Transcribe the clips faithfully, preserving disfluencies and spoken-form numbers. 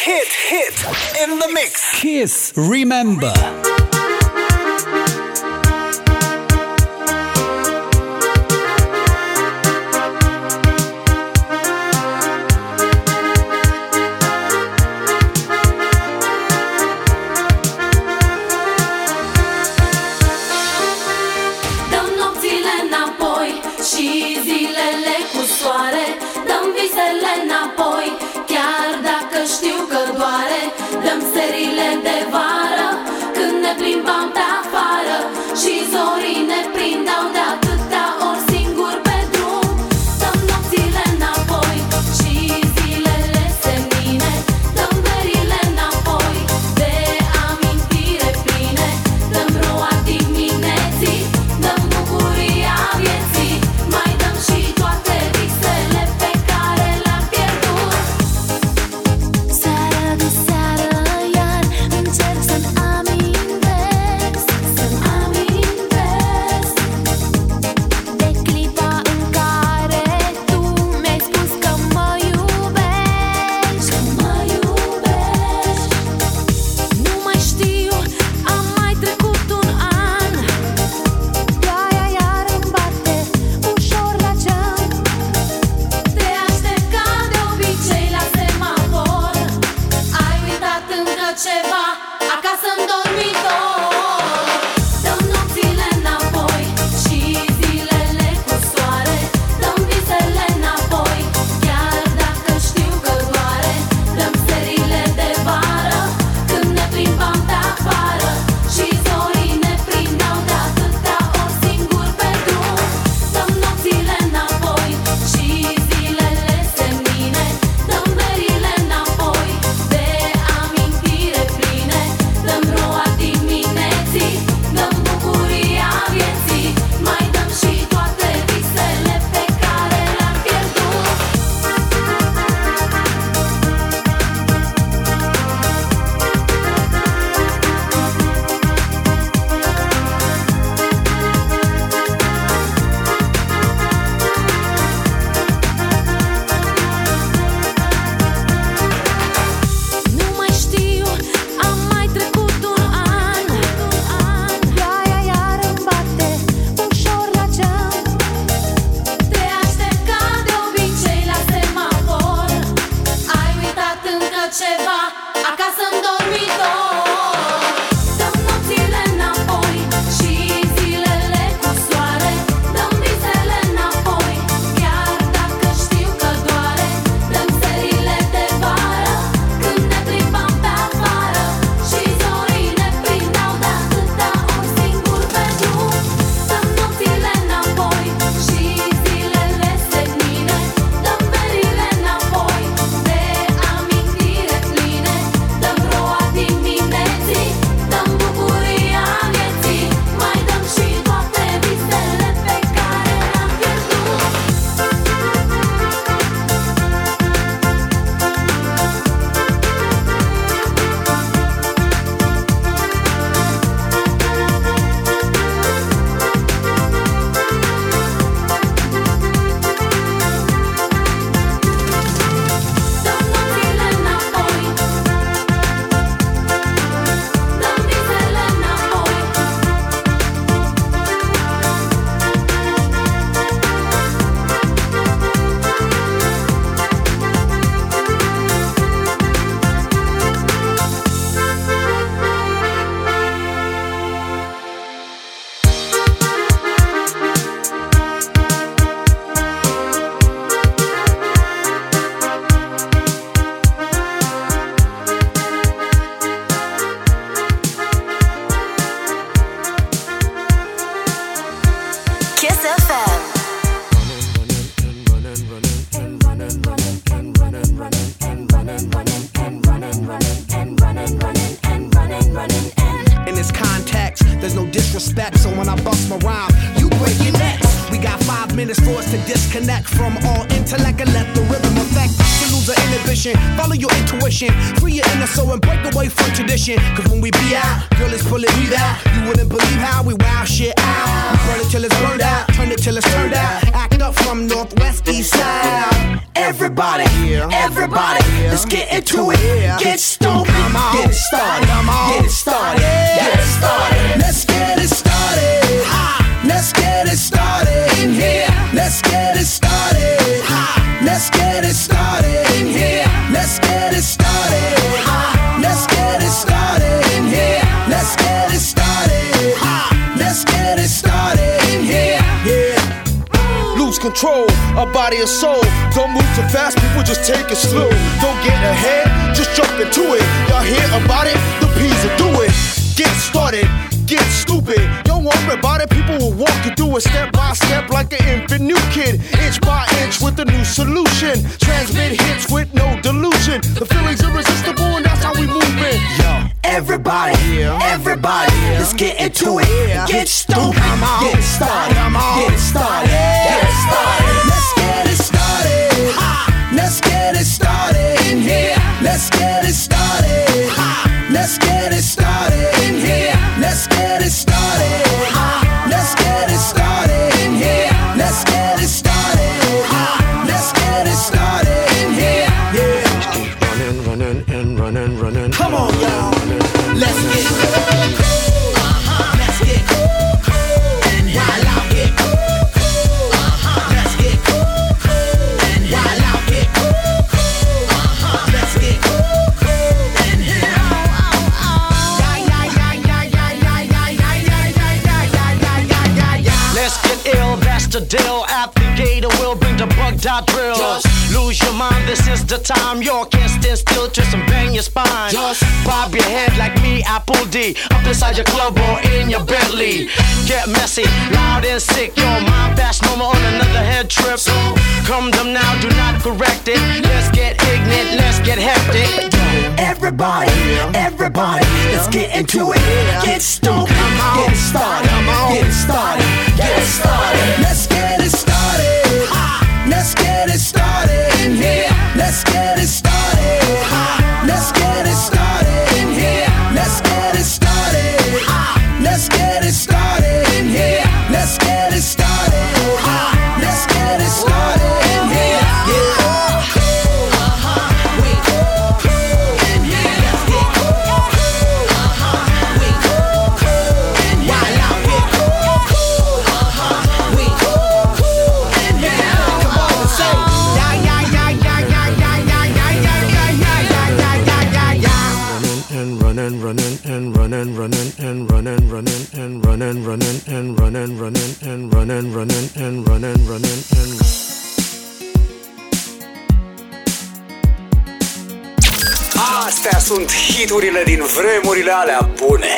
hit, hit in the mix. Kiss Remember. Plimbam pe afară și zorii ne prindeau de atâtea ori singuri pe drum. Dăm nopțile înapoi și zilele senine, dăm verile înapoi de amintire pline, dăm roa dimineții, dăm bucuria vieții, mai dăm și toate visele pe care le-am pierdut. Seara de seară iar încerc să-mi ceva acasă în dormitor. Dăm nopțile înapoi și zilele cu soare, dăm visele înapoi, chiar dacă știu că doare. Dăm serile de vară când ne plimbam pe afară și zorii ne prindeau de atâtea ori singuri pe drum. Dăm nopțile înapoi și zilele senine, dăm verile înapoi de amintire pline, dăm roa dimineții, dăm bucuria vieții, mai dăm și toate visele pe care le-am pierdut. Nu mai știu, am mai trecut un an, ploaia iar îmi bate ușor la geam. Te aștept ca de obicei la semafor, ai uitat încă ceva acasă în dormitor. Dăm nopțile înapoi și zilele cu soare, dăm visele înapoi, chiar dacă știu că doare. Dăm serile de vară când ne plimbam pe afară și zorii ne prindeau de atâtea ori singuri pe drum. Dăm nopțile înapoi și zilele senine, dăm verile înapoi de amintire pline, dăm roa dimineții, dăm bucuria vieții, mai dăm și toate visele pe care le-am pierdut. Dăm nopțile înapoi, dăm visele înapoi. Kiss F M. In this context, there's no disrespect, so when I bust my rhyme, you break your necks. We got five minutes for us to disconnect from all intellect and let the rhythm affect. To lose the inhibition ambition. Follow your intuition, free your inner soul and break away from tradition. Cause when we be out, girl, it's pulling me out. You wouldn't believe how we wow shit out. We burn it till it's burned out, turn it till it's turned out. Act up from Northwest East Side. Everybody, everybody, let's get into it. Get stupid, get it started, get it started, get it started. Let's get it started. Let's get it started in here. Let's get it started. Let's get it started in here. Let's get it started. Let's get it started in here. Let's get it started. Let's get it started in here. Yeah. Lose control, a body and soul. Don't move too fast, people just take it slow. Don't get ahead, just jump into it. Y'all hear about it? The P's will do it. Get started, get stupid. Don't worry about it, people will walk you through it step by step like an infant new kid. Inch by inch with a new solution. Transmit hits with no delusion. The feeling's irresistible and that's how we move it. Yo. Everybody, everybody, let's get into it. Get stupid, get it started, get it started, get it started. Let's get it started. Let's get it started in here. Let's get it started. Let's get it started in here. Let's get it started. Let's get it started in here. Let's get it started. Let's get it started in here. Yeah. Just keep running, running, and running, running. Come on, y'all. Let's get cool. Let's get cool. And while out get cool. Let's get cool. And while out get cool. Let's get cool. And here. Let's get ill, that's the deal. Applicator will bring the bug dot drill. Just lose your mind, this is the time. You can't stand still, twist and bang your spine. Just bob your head like me, Apple D. Up inside your club or in your Bentley. Get messy, loud and sick. Your mind fast, no more on another head trip. So come them now, do not correct it. Let's get ignorant, let's get hectic. Everybody, everybody, let's get into it. Get stupid, get it started, get it started, get it started. Let's get it started. Let's get it started in here. Let's get it started. Let's get it started in here. Let's get it started. Let's get it started in here. Let's get it started. Let's get it started in here. Yeah. Running, running, and running, running, and running, running, and running, running, and running, running, and running, running, and running, running, and Astea sunt hiturile din vremurile alea bune.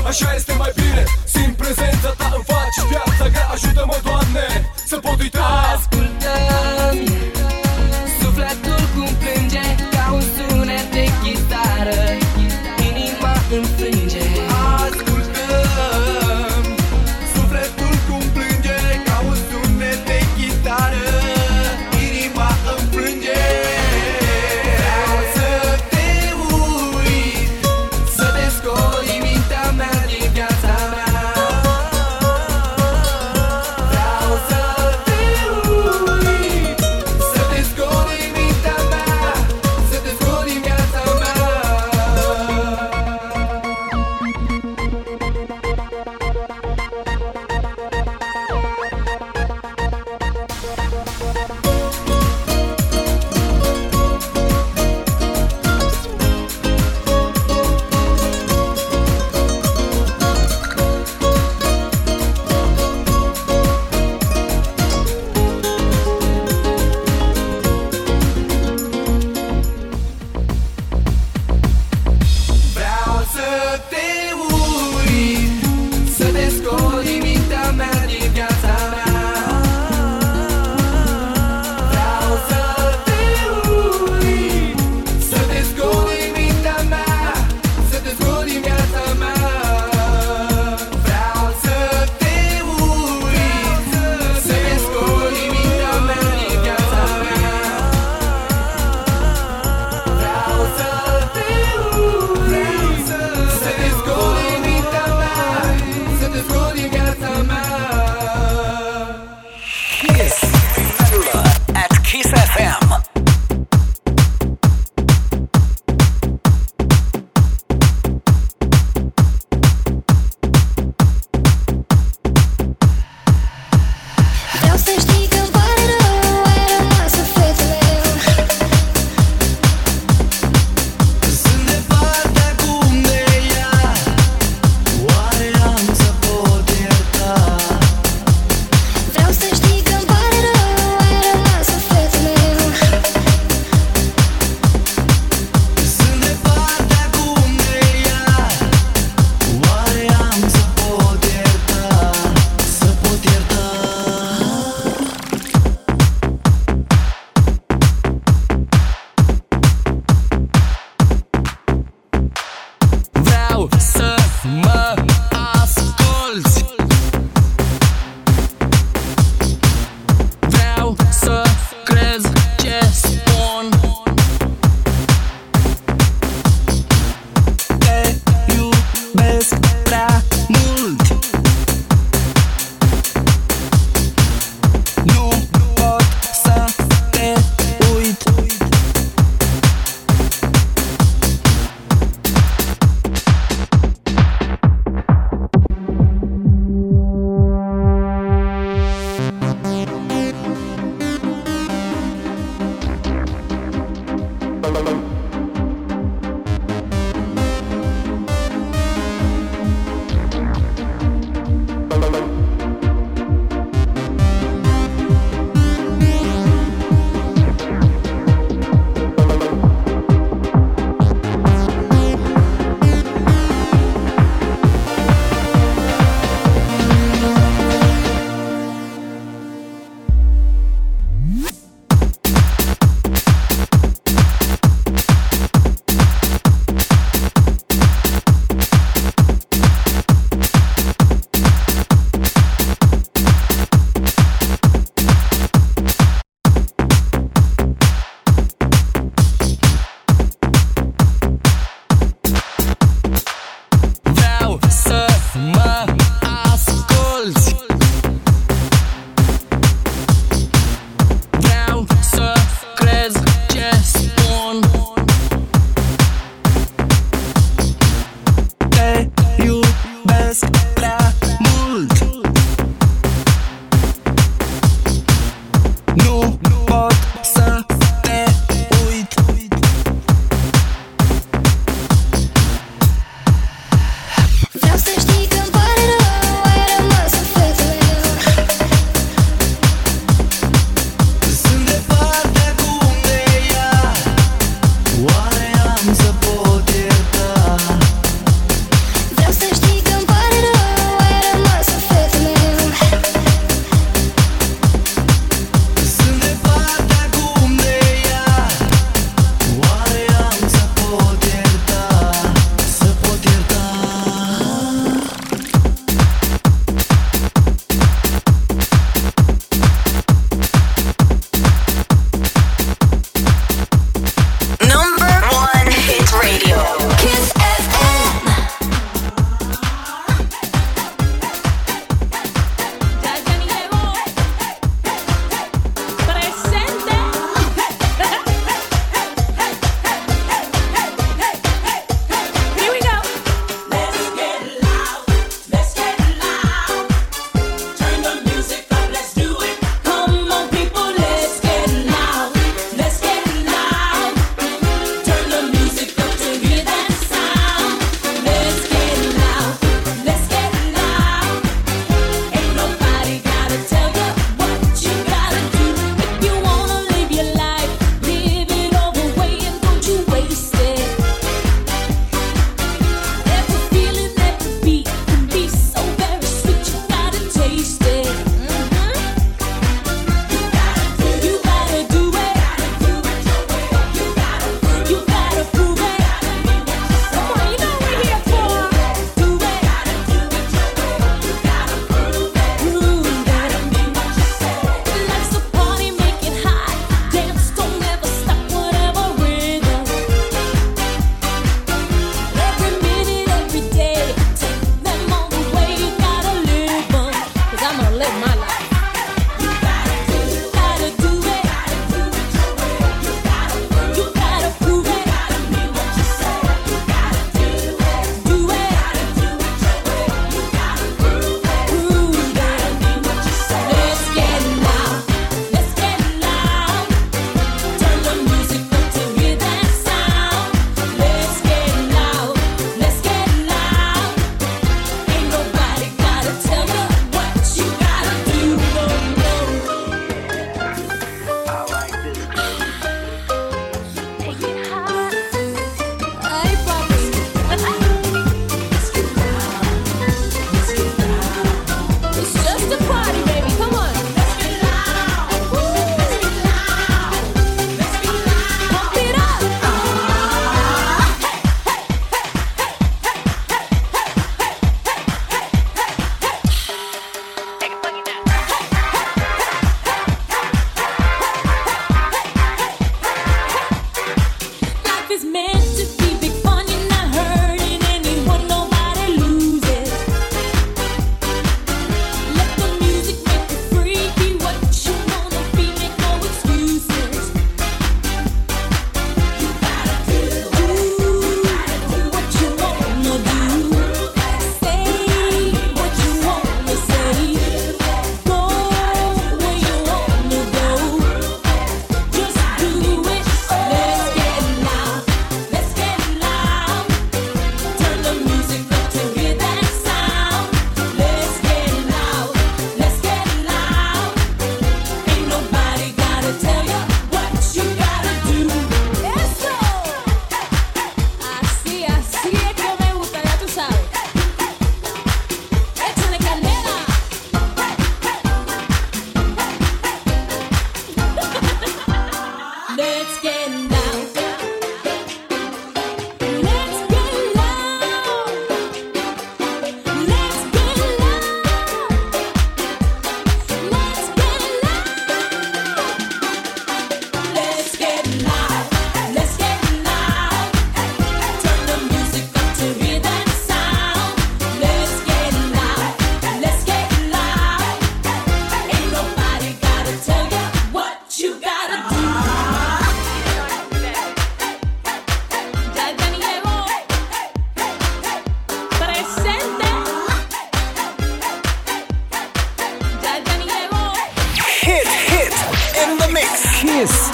așa este mai bine. Simt prezența ta, îmi faci viața grea. Ajută-mă, Doamne, să pot uita. Ascultă-mi, sufletul cum plânge ca un sunet de chitară, inima îmi frânge. Ascultă-mi, sufletul cum plânge ca un sunet de chitară, inima îmi frânge. Vreau să te uit, să te scoli mintea mea din viața mea. Vreau să te uit,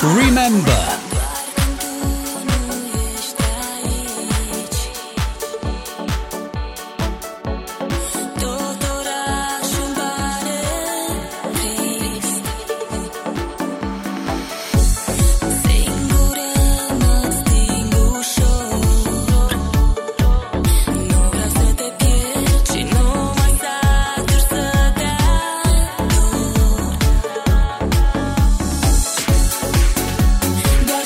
Remember. Doar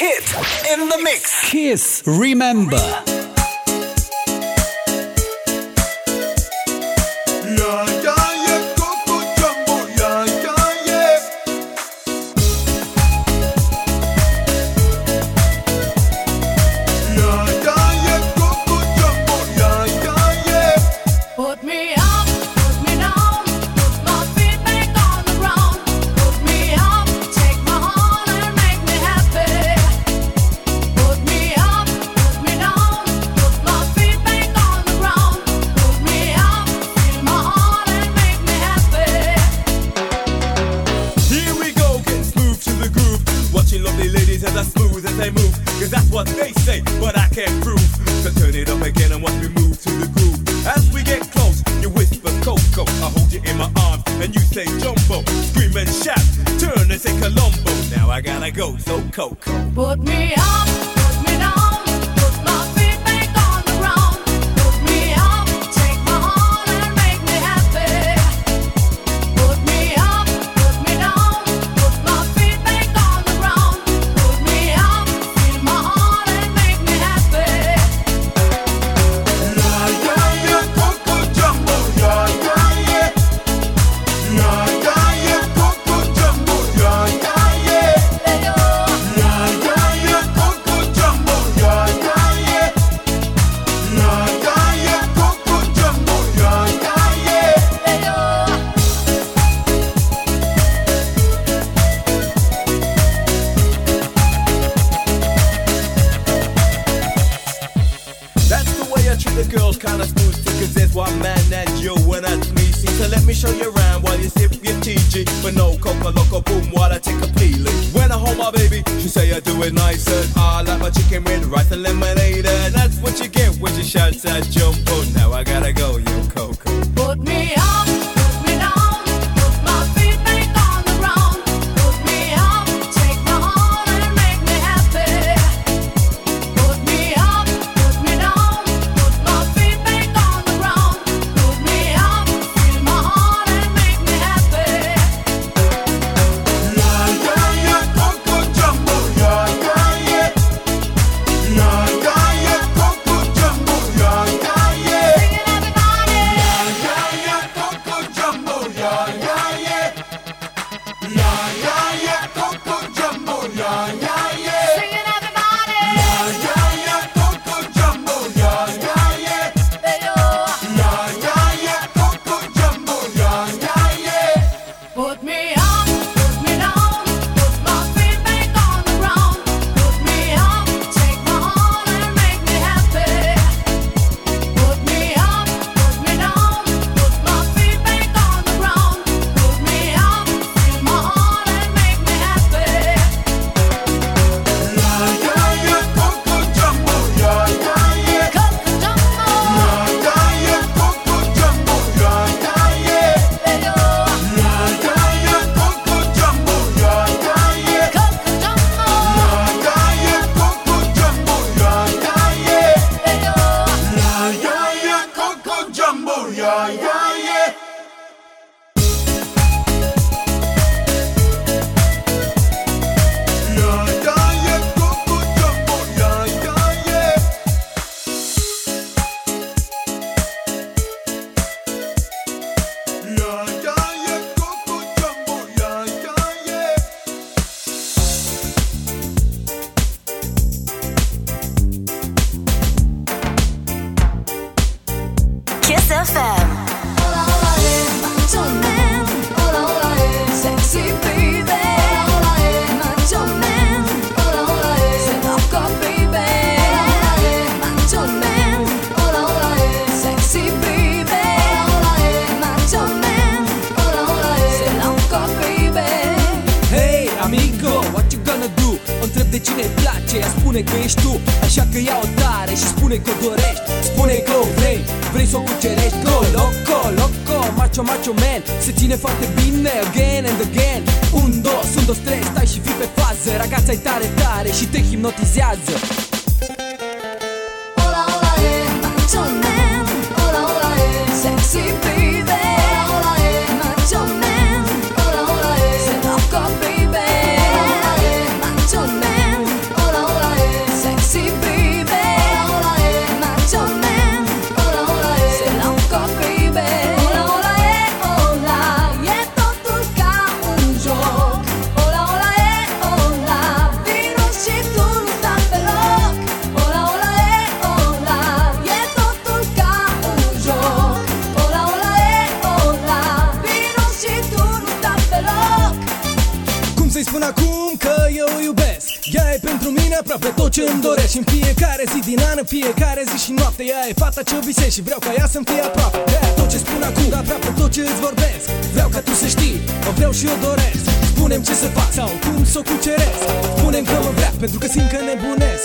hit in the mix. Kiss Remember. Put me up, put me down, put my feet back on the ground. Put me up, take my heart and make me happy. Put me up, put me down, put my feet back on the ground. Put me up, feel my heart and make me happy. Yeah, yeah, yeah, Coco Jumbo, yeah, yeah, yeah. Yeah, yeah, yeah, Coco Jumbo, yeah, yeah, yeah. Kinda smooth too, cause there's one man and you and that's me. See, so let me show you around while you sip your T G. But no coca loco boom while I take a peeling. When I hold my baby, she say I do it nice and I like my chicken with rice and lemonade. And that's what you get when she shouts at Jumbo. Now I gotta go, yo Coco. Put me up, put me down, put my feet back on the ground. Put me up, take my heart and make me happy. Put me up, put me down, put my feet back on the ground. Put me up, feel my heart and make me happy. Yeah, yeah, yeah, Coco Jumbo, yeah, yeah, yeah. Yeah, yeah, yeah, Coco Jumbo, yeah, yeah, yeah. Singing everybody. Yeah, yeah, yeah, Coco Jumbo, yeah, yeah, yeah. Yeah, yeah, yeah, Coco Jumbo, yeah, yeah, yeah. Singing everybody. Yeah, yeah, yeah, Coco Jumbo, yeah, yeah, yeah. Hey-yo. Yeah, yeah, yeah, Coco Jumbo, yeah, yeah, yeah. Put me up, put me down, put my feet back on the ground. Put me up, take my heart and make me happy. Put me up, put me down, put my feet back on the ground. Put me up, feel my heart and make me happy. Yeah, yeah, yeah, Coco Jumbo, yeah, yeah, yeah. Coco Jumbo. Yeah, yeah, yeah, Coco Jumbo, yeah, yeah, yeah. Hey-yo. Yeah, yeah, yeah, Coco Jumbo, yeah, yeah, yeah. Coco Jumbo. Yeah, yeah, yeah, Coco Jumbo, yeah, yeah, yeah. Hey-yo. Yeah, yeah, yeah, Coco Jumbo, yeah, yeah, yeah. Yeah, yeah, yeah, Coco Jumbo, yeah, yeah, yeah. Yeah, yeah, yeah, Coco Jumbo, yeah, yeah, yeah. Kiss F M. Hola, hola, eh, macho man. Hola, hola, eh, sexy baby. Hola, hola, eh, macho man. Hola, hola, eh, se loco baby. Hola, hola, eh, macho man. Hola, hola, eh, sexy baby. Hola, hola, eh, macho man. Hola, hola, eh, se loco baby. Hey, amigo, what you gonna do? O întreb de cine îi place, ea spune că ești tu. Așa că ia-o tare și spune că o dorești. Spune că o vrei, vrei să o cucerești. Go, loco, loco, macho, macho man. Se ține foarte bine, again and again. Un, dos, un, dos, trei, stai și fii pe fază. Ragazza-i tare, tare și te hipnotizează. Hola, hola, eh, macho man. Hola, hola, eh, sexy baby. Hola, hola, eh, macho man. Hola, hola, eh, se loco baby. Hola, hola, eh, macho man. Hola, să-i spun acum că eu o iubesc? Ea e pentru mine aproape tot ce îmi doresc. În fiecare zi din an, în fiecare zi și noapte. Ea e fata ce visez și vreau ca ea să-mi fie aproape. De-aia tot ce spun acum, dar aproape tot ce îți vorbesc. Vreau ca tu să știi, o vreau și o doresc. Spune-mi ce să fac sau cum să o cuceresc. Spune-mi că mă vrea, pentru că simt că nebunesc.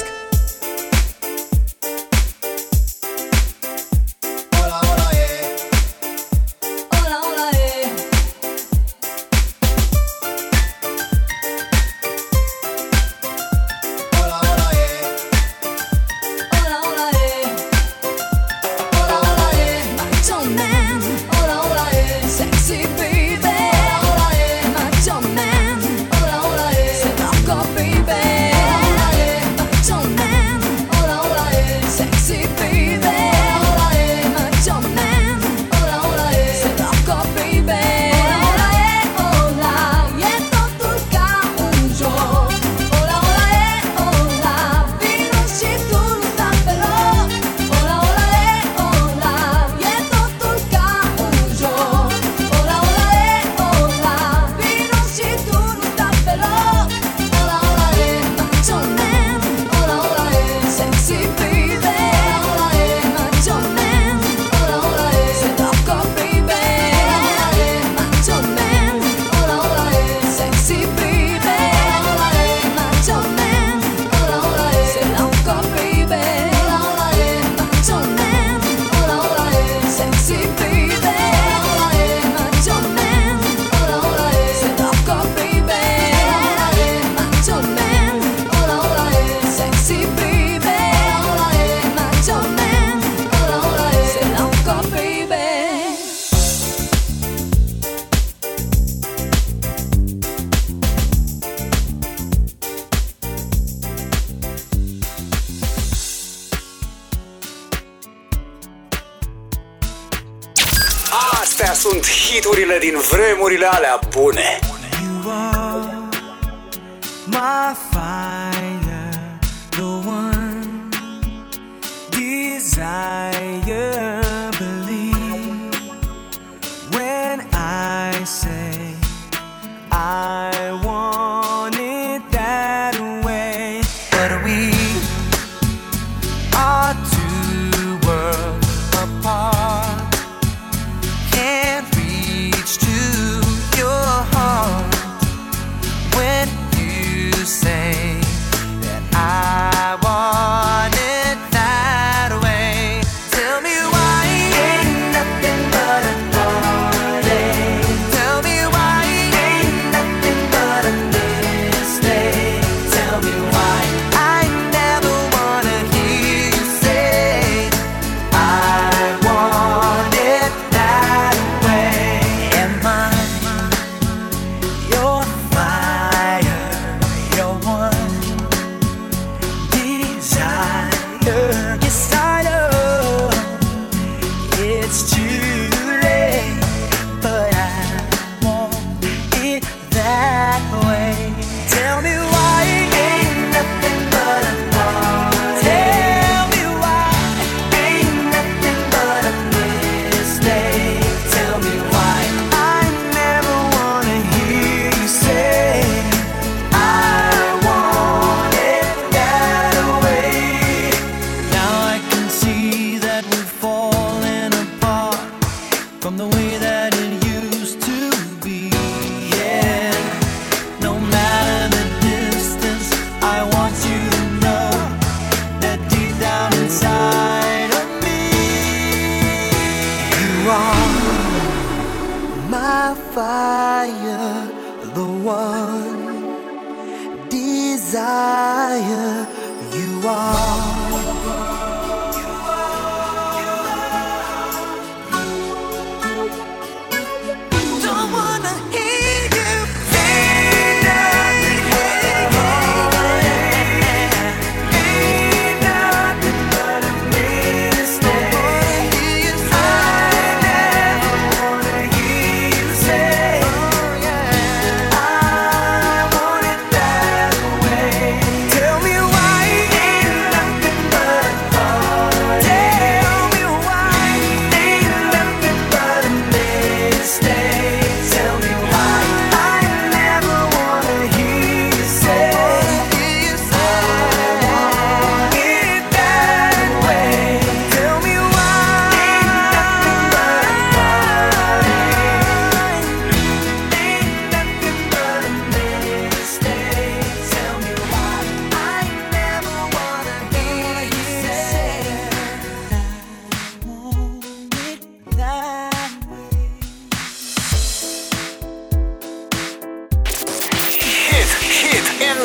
Astea sunt hiturile din vremurile alea bune. You are my fire, the one desire. Believe when I say I want it that way. But we are two worlds apart. Can't reach to your heart when you say that I want it that way. Tell me why ain't nothing but a party. Tell me why ain't nothing but a mistake. Tell me why I never wanna hear you say I want it that way. Am I your fire, your one desire? Yes, I know it's too late, but I want it that way. Tell me why ain't nothing but a party. Tell me why ain't nothing but a mistake. Tell me why I never wanna hear you say I want it that way. Now I can see that we've fallen apart from the way that it used to be. Yeah, no matter the distance, I want you to know that deep down inside of me, you are my fire, the one desire. You are. Don't wanna hear you say nothing. Ain't nothing but a mistake. I never wanna hear you say I want it that way. Tell me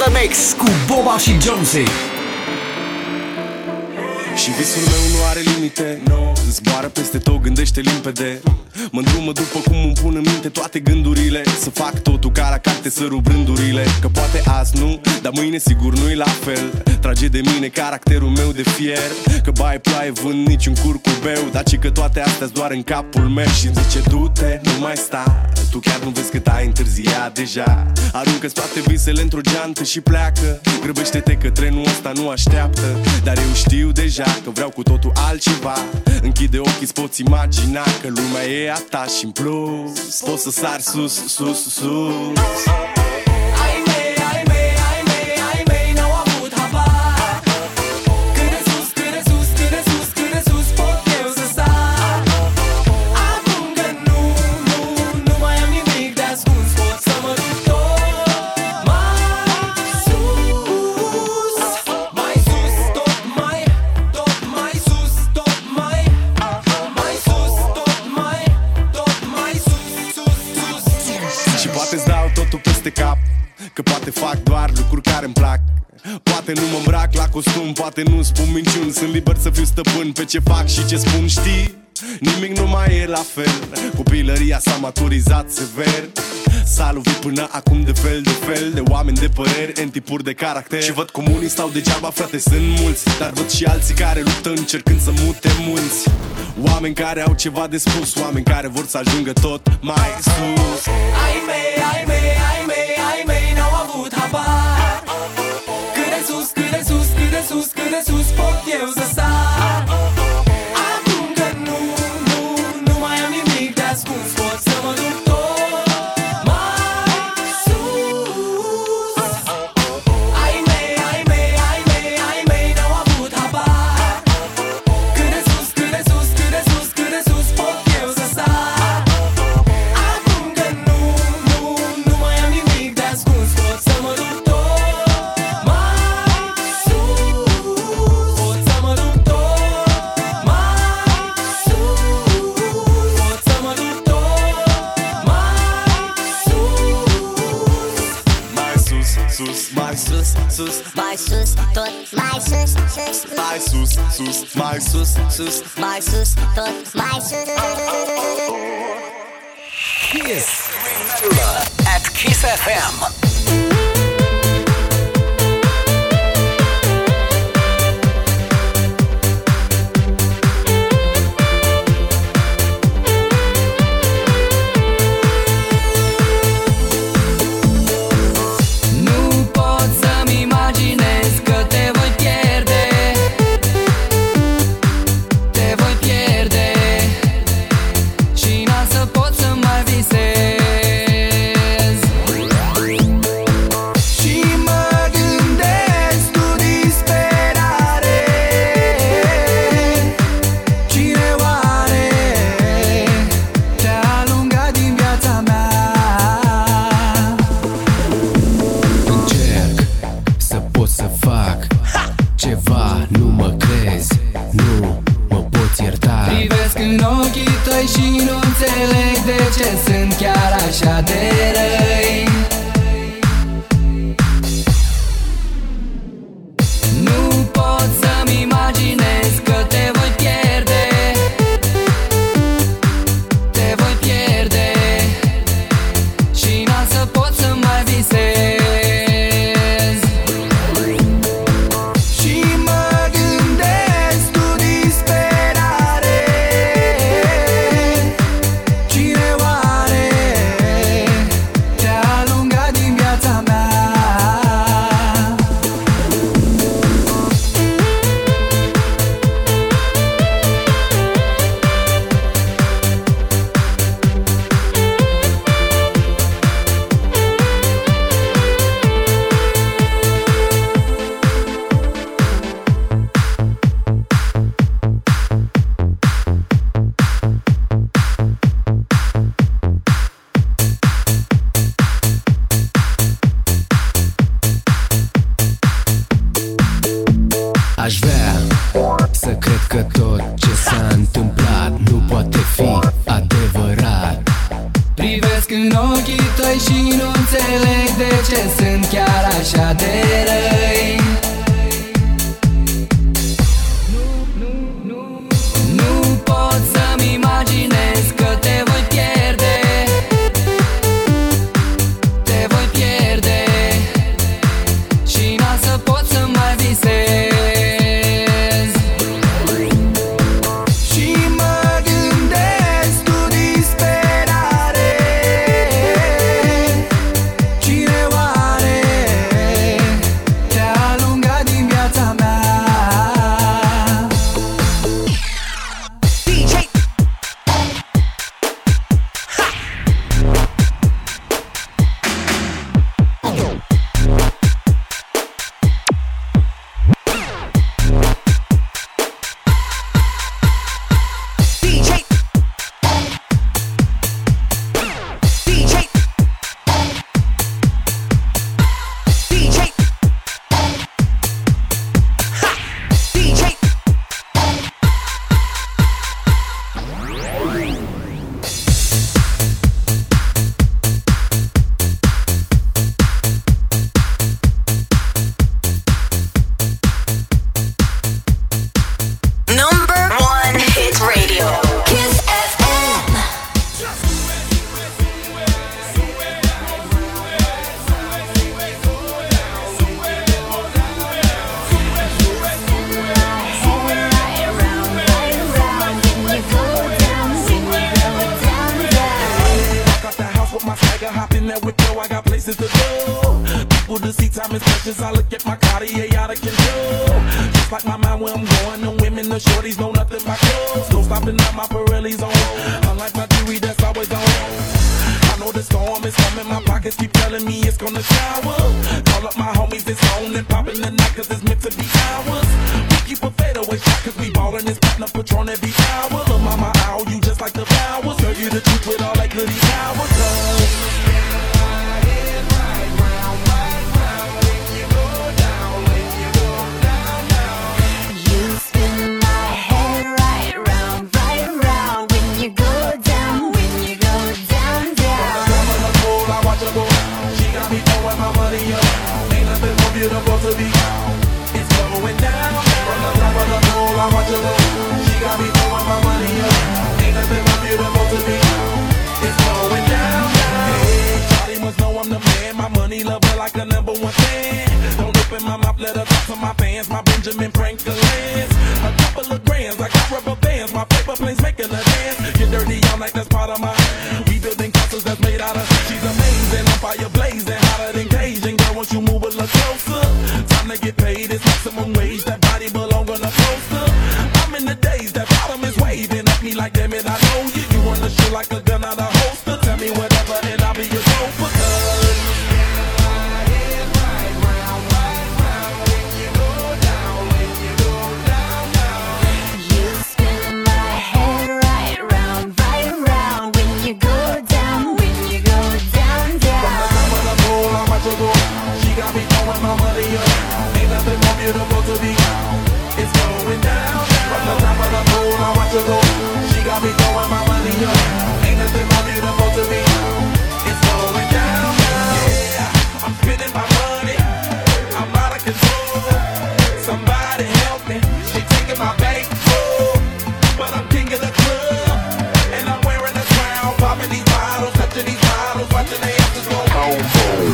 the Mix cu Boba și Jonesy. Și visul meu nu are limite, no. Zboară peste tot, gândește limpede. Mă îndrumă după cum îmi pun în minte toate gândurile. Să fac totul ca la carte, să rup rândurile. Că poate azi nu, dar mâine sigur nu-i la fel. Trage de mine caracterul meu de fier. Că baie ploaie vând niciun curcubeu. Dar ci că toate astea-s doar în capul meu. Și-mi zice du-te, nu mai sta. Tu chiar nu vezi cât ai întârziat deja. Aruncă-ți toate visele într-o geantă și pleacă. Grăbește-te că trenul ăsta nu așteaptă. Dar eu știu deja că vreau cu totul altceva. Închide ochii, îți poți imagina că lumea e a ta și în plus poți să sari sus, sus, sus. Ai mei, ai mei, ai mei, ai mei n-au avut habar. Cât de sus, cât de sus, cât de sus, cât de sus pot eu să sar. Acum că nu, nu, nu mai am nimic de ascuns, pot să mă duc tot mai sus. Mai sus, tot mai, tot mai sus, tot mai, mai sus, tot mai, tot mai sus, sus, sus. Și poate-ți dau totul peste cap, că poate fac doar lucruri care-mi plac. Poate nu mă îmbrac la costum, poate nu spun minciuni. Sunt liber să fiu stăpân pe ce fac și ce spun, știi? Nimic nu mai e la fel. Copilăria s-a maturizat sever. S-a lovit până acum de fel de fel de oameni de păreri, în tipuri de caracter. Și văd cum unii stau degeaba, frate, sunt mulți. Dar văd și alții care luptă încercând să mute munți. Oameni care au ceva de spus, oameni care vor să ajungă tot mai sus. Ai mei, ai mei, ai mei, ai mei n-au avut habar. Cât de sus, cât de sus, cât de sus, cât de sus pot eu să sar. Acum că nu, nu, nu mai am nimic de ascuns, pot să mă duc tot mai sus. Ai mei, ai mei, ai mei, ai mei n-au avut habar. Cât de sus, cât de sus, cât de sus, cât de sus pot eu să sar. Acum că nu, nu, nu mai am nimic de ascuns, pot să mă duc tot mai sus. Pot să mă duc tot mai sus. Pot să mă duc tot mai sus. Mai sus, sus, sus, Mai sus, tot mai sus, sus, mai sus, sus, mai sus, sus. mai sus, tot mai sus. Kiss at Kiss F M. Nu pot să-mi imaginez că te voi pierde. Te voi pierde. Și n-am să pot să mai visez. Și mă gândesc cu disperare. Cine oare te-a alungat din viața mea? Încerc să pot să fac ceva, nu mă crezi, nu mă poți ierta. Privesc în ochii tăi și nu înțeleg de ce sunt chiar așa de răi. Nu pot să-mi imaginez că te voi pierde. Te voi pierde. Și n-am să pot să mai visez. Și mă gândesc cu disperare. Cine oare așa de răi. Nu pot să-mi imaginez că te voi pierde, te voi pierde și n-am să pot să mai visez. Și mă gândesc cu disperare, cine oare te-a alungat din viața mea? D J Number one hit radio. Kiss F M. Got the house with my swagger, hop in there with yo, I got places to go. People to see, time is precious, I look at my Cartier out of control. Just like my mind where I'm going, the women, the shorties know nothing but clothes. No stopping at my Pirelli's on, unlike my jewelry that's always on. I know the storm is coming, my pockets keep telling me it's gonna shower. Call up my homies, it's on and popping the night cause it's meant to be ours. We keep a fadeaway shot cause we ballin' this platinum Patron every hour. Lil' mama, ow, you just like the flowers. Girl, you the truth with all that goody power. You spin my head right round, right round when you go down, when you go down, down. I watch her go. She got me throwing my money up. Ain't nothing more beautiful to be. It's going down. From the top of the pole, I watch her go. She got me throwing my money up. Ain't nothing more beautiful to be. It's going down. Hey, Charlie must know I'm the man. My money lover like a number one fan. Don't open my mouth, let her talk to my fans. My Benjamin Franklin's. A couple of grands, I got rubber bands. My paper planes making a dance. Get dirty all night, that's part of my. We building castles that's made out of. She's amazing, I'm fire blazing, hotter than Cajun. Girl, once you move a little closer, time to get paid. It's maximum wage. That body belong on a poster. I'm in the days, that bottom is waving at me like damn it, I know you. You wanna shoot like a gun out of holster? Tell me whatever and I'll be your chauffeur. You spin my head right round, right round when you go down, when you go down, down. I watch her go. She got me throwing my money up. Ain't nothing more beautiful to be. It's going down. From the top of the pole, I watch her go. She got me throwing my money up. Ain't nothing more beautiful to be. It's going down. Yeah, I'm spending my money. I'm out of control. Somebody help me. She taking my bank full, but I'm king of the club, and I'm wearing a crown, popping these bottles, touching these bottles, watching they asses go home.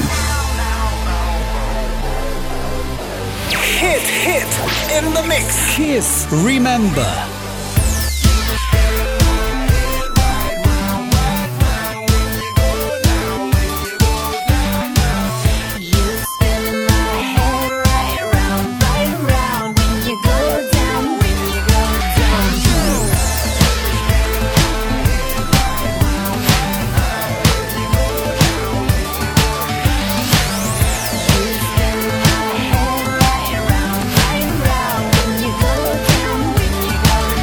Hit, hit in the mix. Kiss Remember. You spin my head right round, right round when you go down, when you go down. You spin my head right round, right round when you go down, when you go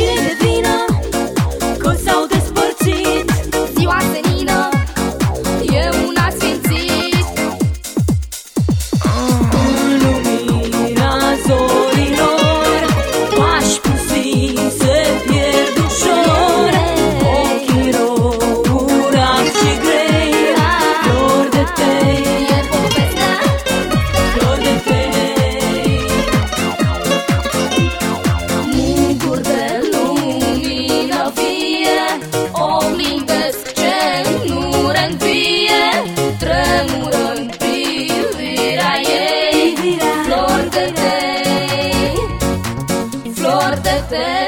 fie de vină că s-au despărțit. Ziua senină e una sfințit. În lumina zorilor pași puțin se pierd ușor. Ochii rourați și grei, flori de tei, e povestea, flori de tei. Muguri de lumină vie oglindesc ce nu reînvie. Tremură în privirea ei, flori de tei, flori de tei.